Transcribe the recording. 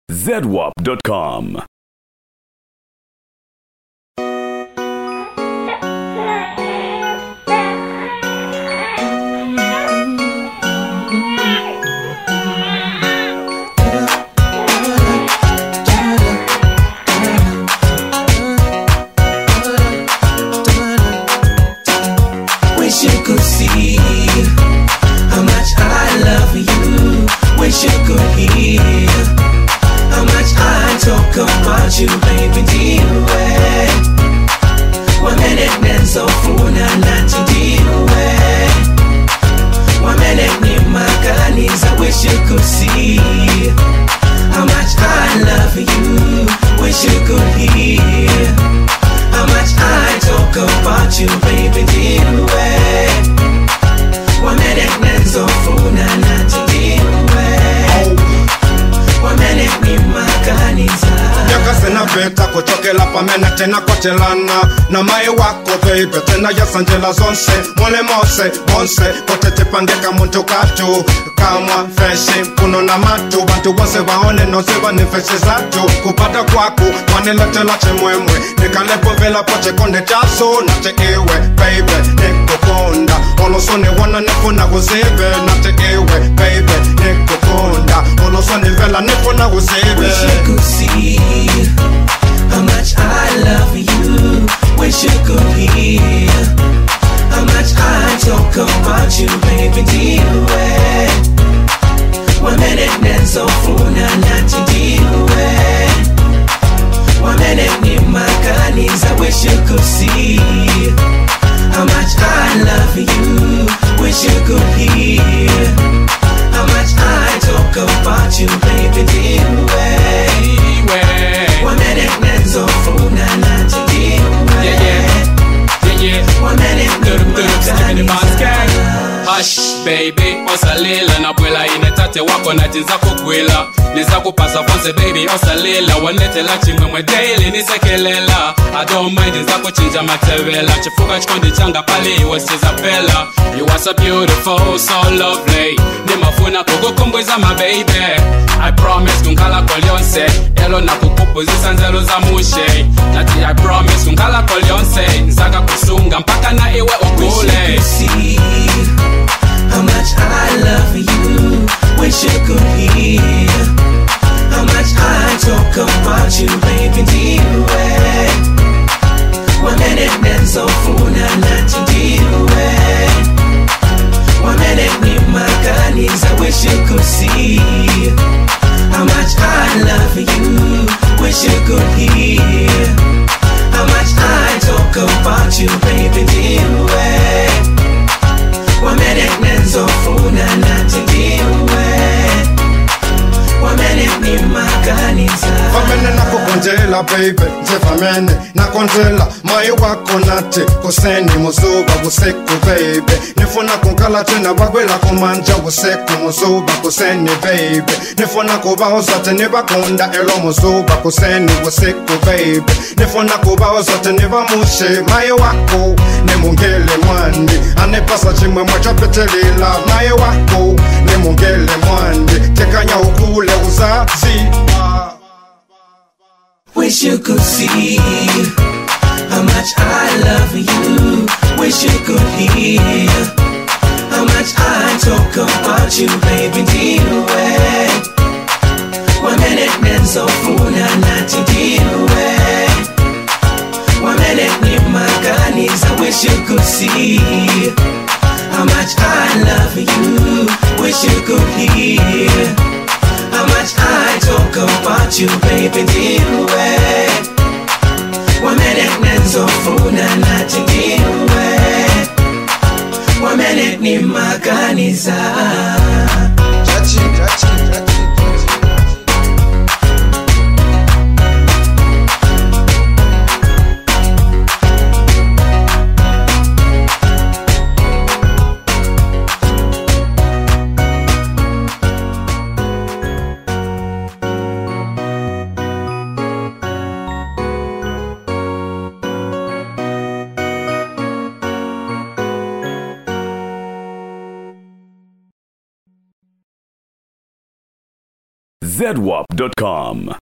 zedwap.com. Wish you could see how much I love you. Wish you could hear how much I talk about you, baby. Ndiwe wamenenenzo funa nati ndiwe wameneni maganiza. Wish you could see how much I love you. Wish you could hear how much I talk about you, baby. Ndiwe wamenenenzo funa nati ndiwe wameneni maganiza. Yakasena beta kuchokela pamena tena kotelana na mai wako baby tena yasanjela zonse mole mose bonse kote tipangeka muntu katu kamwa feshi kuno na matu bantu wose waone nose vanifeshi zatu kupata kwaku waniletela chemwemwe nikalepo vela poche konde chaso nate iwe baby nikukonda olosoni wana nifuna kuzibe nate iwe baby nikukonda olosoni vela nifuna kuzibe. Wish you could see how much I love you. Wish you could hear how much I talk about you, baby. Ndiwe wamenenenzo funa nati ndiwe wameneni maganiza. Wish you could see how much I love you. Wish you could hear how much I talk about you, baby. Ndiwe wamenenenzo funa nati ndiwe wameneni maganiza. Hush baby, osalila na bwela inetate wako na jinza kukwila niza kupasa fonse baby osalila wanetela chimwemwe daily nisekelela I don't mind niza kuchinja matewela chifuka chikondi changa pali iwe sizapela. You are so beautiful, so lovely nimafuna kukukumbwiza my baby. I promise kunkala kolyonse elo na kukupuzisa nzelo za mushe nati I promise kunkala kolyonse nzaka kusunga mpaka na iwe ukule. How much I love you. Wish you could hear how much I talk about you, baby. Ndiwe wamenenenzo funa nati ndiwe wameneni maganiza. Wish you could see how much I love you. Wish you could hear how much I talk about you, baby. Ndiwe wamenenenzo funa nati ndiwe wameneni maganiza. Famene na kukonjela baby nze famene na konjela mai wako nati kuseni muzuba busiku baby nifuna kunkala tena bagwela kumanja busiku muzuba kuseni baby nifuna kubahoza tene bakunda elo muzuba kuseni busiku baby nifuna kubahoza tene bamushe mai wako nemungele mwandi anepasa chimwe mwachapetelila mai wako nemungele mwandi tekanya ukule uzazi. Wish you could see how much I love you. Wish you could hear how much I talk about you, baby. Ndiwe wamenenenzo funa nati ndiwe wameneni maganiza. Wish you could see how much I love you. Wish you could hear how much I talk about you, baby. Ndiwe wamenenenzo funa nati ndiwe wameneni maganiza. zedwap.com.